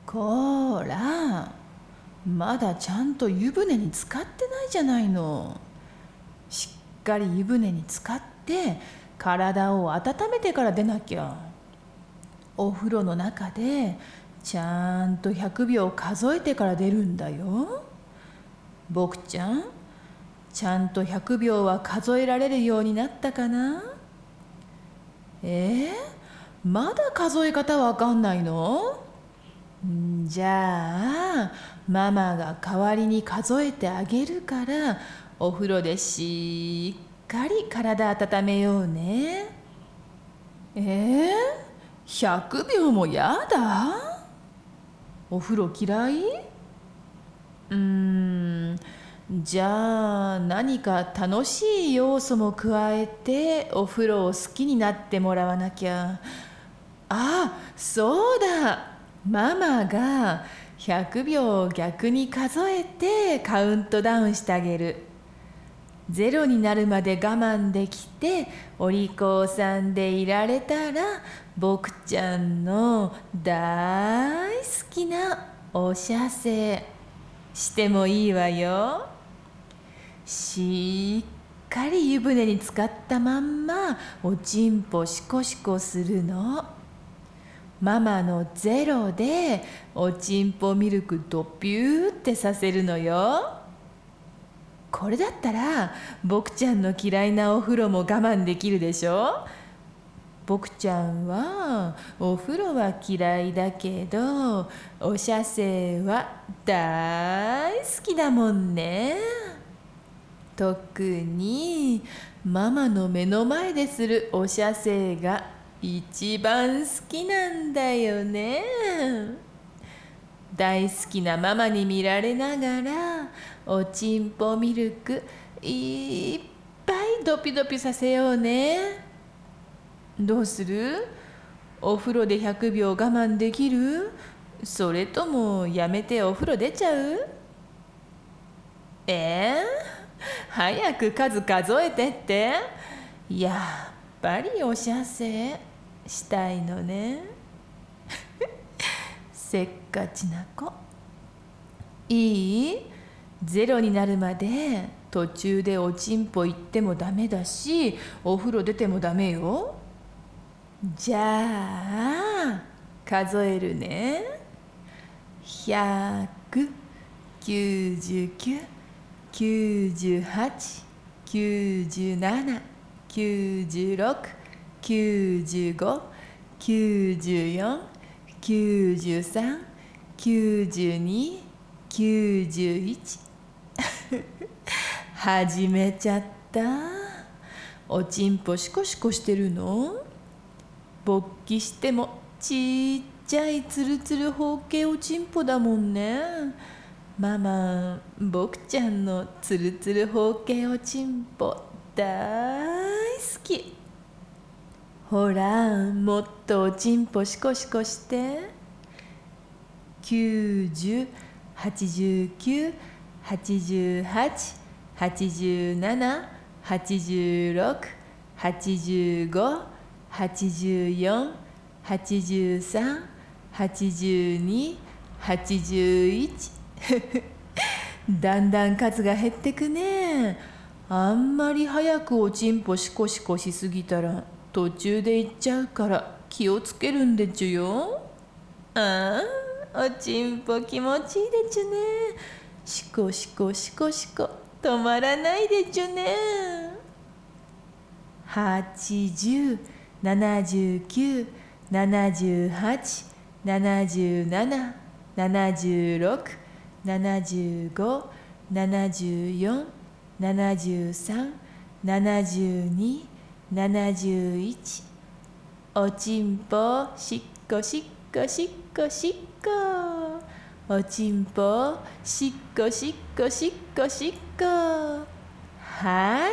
こら、まだちゃんと湯船に浸かってないじゃないの。しっかり湯船に浸かって体を温めてから出なきゃ。お風呂の中でちゃんと100秒数えてから出るんだよ。僕ちゃん、ちゃんと100秒は数えられるようになったかな？まだ数え方わかんないの？じゃあママが代わりに数えてあげるから、お風呂でしっかり体温めようね。100秒もやだ？お風呂嫌い？じゃあ何か楽しい要素も加えてお風呂を好きになってもらわなきゃ。そうだ、ママが100秒逆に数えてカウントダウンしてあげる。ゼロになるまで我慢できてお利口さんでいられたら、僕ちゃんの大好きなお射精してもいいわよ。しっかり湯船に浸かったまんまおちんぽシコシコするの。ママのゼロでおちんぽミルクドピューってさせるのよ。これだったら僕ちゃんの嫌いなお風呂も我慢できるでしょ。僕ちゃんはお風呂は嫌いだけどお射精は大好きだもんね。特にママの目の前でするお射精が一番好きなんだよね。大好きなママに見られながらおちんぽミルクいっぱいドピドピさせようね。どうする？お風呂で100秒我慢できる？それともやめてお風呂出ちゃう？早く数数えてって。やっぱりお射精したいのね。せっかちな子。いい？ゼロになるまで途中でおちんぽ行ってもダメだし、お風呂出てもダメよ。じゃあ数えるね。100、99、98、97、96、95、94、93、92、91。始めちゃった。おちんぽシコシコしてるの？勃起してもちっちゃいツルツル包茎おちんぽだもんね。ママ、僕ちゃんのツルツル包茎おちんぽ大好き。ほら、もっとおちんぽシコシコして。90、89、88、87、86、85、84、83、82、81。だんだん数が減ってくね。あんまり早くおちんぽシコシコしすぎたら途中で行っちゃうから気をつけるんでちゅよ。おちんぽ気持ちいいでちゅね。シコシコシコシコ止まらないでちゅね。80、79、78、77、76、75、74、73、72、71。おちんぽしっこしっこしっこしっこ。おちんぽしっこしっこしっこしっこ。はい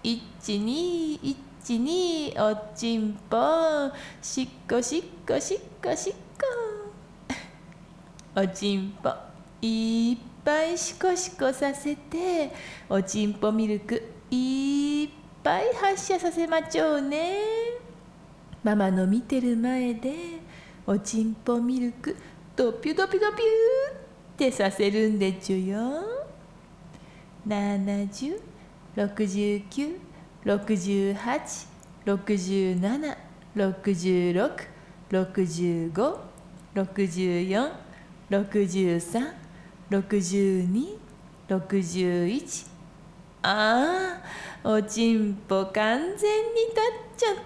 、1212。おちんぽしっこしっこしっこしっこ。おちんぽいっぱいシコシコさせておちんぽミルクいっぱい発射させまちょうね。ママの見てる前でおちんぽミルクドピュドピュドピュってさせるんでちゅよ。70、69、68、67、66、65、64、63、62、61。ああ、おちんぽ完全に立っちゃった。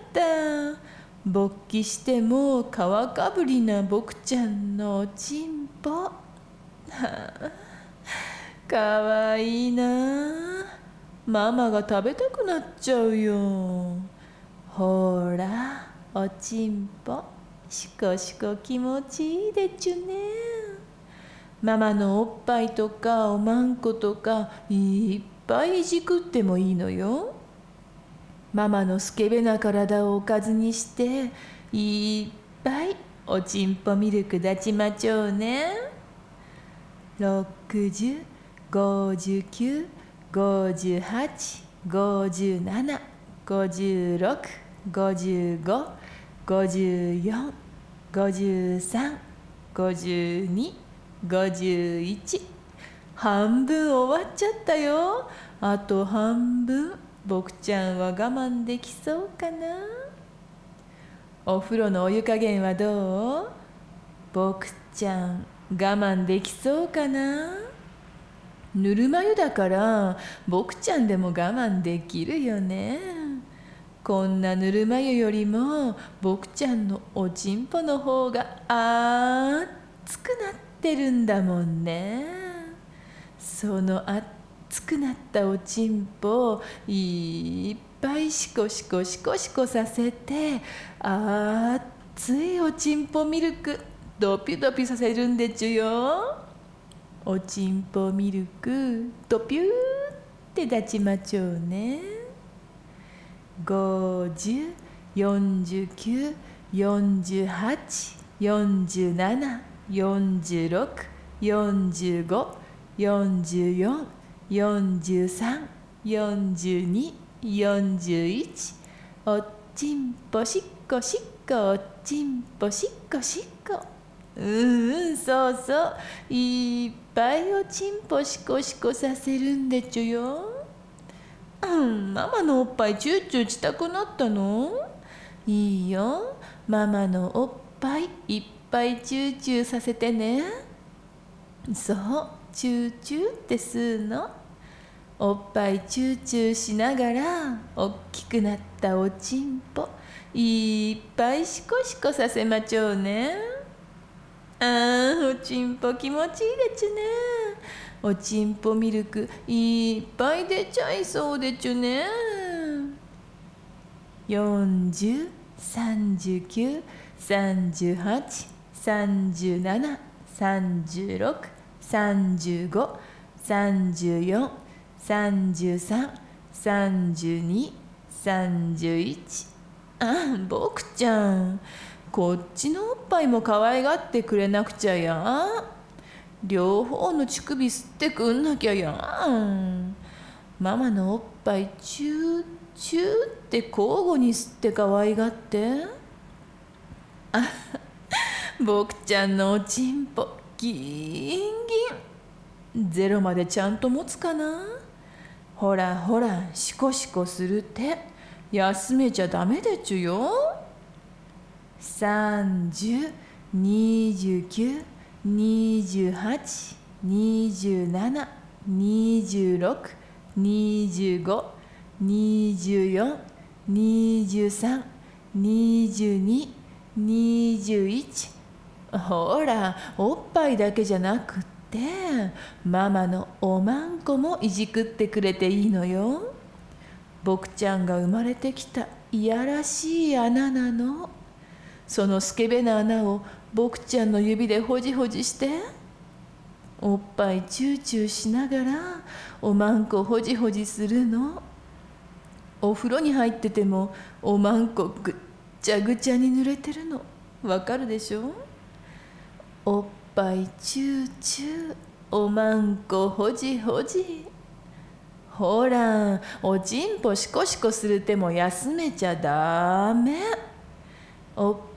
勃起しても皮かぶりな僕ちゃんのおちんぽ。はあ、かわいいな。ママが食べたくなっちゃうよ。ほら、おちんぽ、しこしこ気持ちいいでちゅね。ママのおっぱいとかおまんことかいっぱいいじくってもいいのよ。ママのスケベな体をおかずにしていっぱいおちんぽミルク出ちまちょうね。60、59、58、57、56、55、54、53、52、51。半分終わっちゃったよ。あと半分、僕ちゃんは我慢できそうかな。お風呂のお湯加減はどう？僕ちゃん我慢できそうかな。ぬるま湯だから僕ちゃんでも我慢できるよね。こんなぬるま湯よりも僕ちゃんのおちんぽの方が熱くなってるんだもんね。その熱くなったおちんぽをいっぱいシコシコシコシコさせて、熱いおちんぽミルクドピュドピュさせるんでちゅよ。おちんぽミルクドピューって立ちまちょうね。50、49、48、47、46、45、44、43、42、41。おっちんぽしっこしっこ、おっちんぽしっこしっこ。そうそう。いっぱいおちんぽしこしこさせるんでちゅよ。ママのおっぱいチューチューしたくなったの？いいよ。ママのおっぱいいっぱいチューチューさせてね。そう、チューチューって吸うの。おっぱいチューチューしながらおっきくなったおちんぽいっぱいシコシコさせまちょうね。おちんぽ気持ちいいでちゅね。おちんぽミルクいっぱい出ちゃいそうでちゅね。40、39、38、37、36、35、34、33、32、31。僕ちゃん、こっちのおっぱいも可愛がってくれなくちゃや。両方の乳首吸ってくんなきゃや。ママのおっぱいチューチューって交互に吸って可愛がって。僕ちゃんのおちんぽギンギン。ゼロまでちゃんと持つかな。ほらほら、シコシコする手休めちゃダメでちゅよ。30、29、28、27、26、25、24、23、22、21。ほら、おっぱいだけじゃなくってママのおまんこもいじくってくれていいのよ。僕ちゃんが生まれてきたいやらしい穴なの。そのスケベな穴を僕ちゃんの指でほじほじして、おっぱいチューチューしながらおまんこほじほじするの。お風呂に入っててもおまんこぐっちゃぐちゃに濡れてるのわかるでしょ。おっぱいチューチュー、おまんこほじほじ。ほら、おちんぽシコシコする手も休めちゃダメ。おっ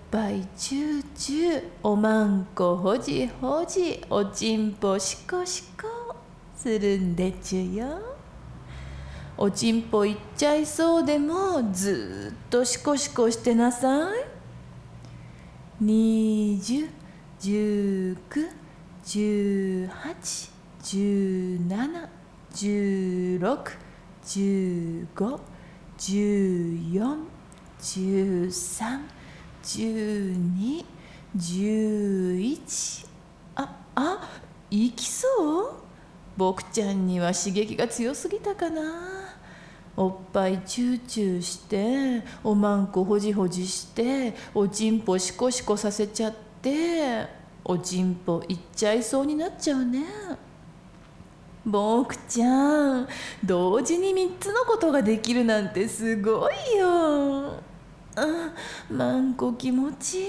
ぱいチューチュー、おまんこほじほじ、おちんぽしこしこするんでちゅよ。おちんぽいっちゃいそうでもずっとしこしこしてなさい。20、19、18、17、16、15、14、13、12、11。いきそう？僕ちゃんには刺激が強すぎたかな。おっぱいチューチューして、おまんこほじほじして、おちんぽシコシコさせちゃって、おちんぽいっちゃいそうになっちゃうね。僕ちゃん、同時に3つのことができるなんてすごいよ。まんこ気持ちいい。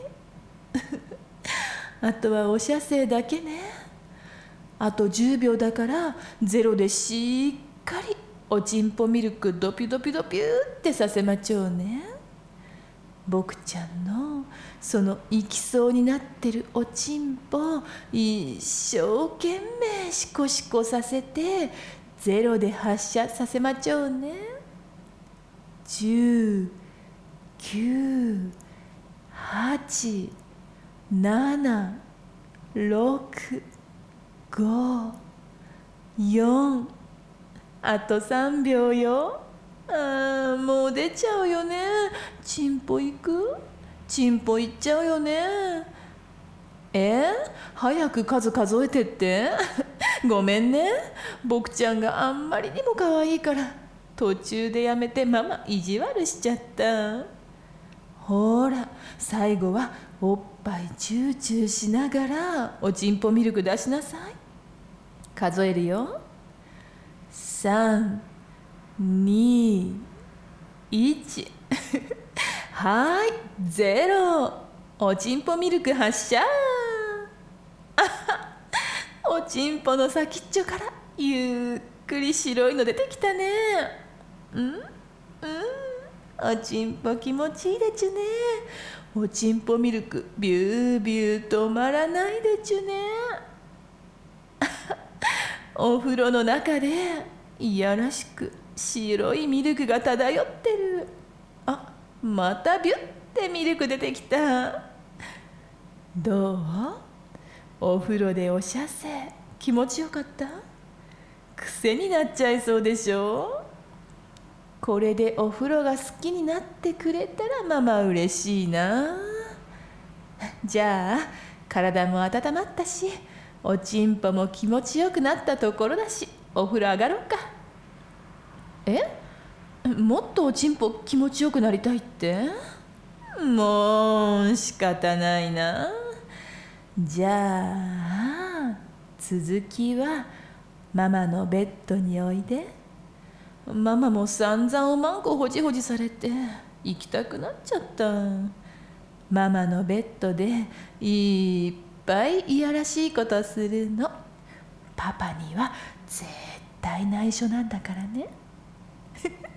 あとはお射精だけね。あと10秒だからゼロでしっかりおちんぽミルクドピュドピュドピュってさせまちょうね。僕ちゃんのそのいきそうになってるおちんぽ一生懸命シコシコさせてゼロで発射させまちょうね。10、9、8、7、6、5、4、あと3秒よ。もう出ちゃうよね。チンポいく？チンポいっちゃうよね。早く数数えてって。ごめんね。僕ちゃんがあんまりにも可愛いから途中でやめてママ意地悪しちゃった。ほら、最後はおっぱいチューチューしながらおちんぽミルク出しなさい。数えるよ。3、2、1。はい、ゼロ。おちんぽミルク発射。おちんぽの先っちょからゆっくり白いの出てきたね。おちんぽ気持ちいいでちゅね。おちんぽミルクビュービュー止まらないでちゅね。お風呂の中でいやらしく白いミルクが漂ってる。またビュッてミルク出てきた。どう？お風呂でお射精気持ちよかった？癖になっちゃいそうでしょ。これでお風呂が好きになってくれたらママ嬉しいな。じゃあ体も温まったしおちんぽも気持ちよくなったところだしお風呂上がろうか。もっとおちんぽ気持ちよくなりたいって？もう仕方ないな。じゃあ続きはママのベッドにおいで。ママも散々おまんこほじほじされて行きたくなっちゃった。ママのベッドでいっぱいいやらしいことするの。パパには絶対内緒なんだからね。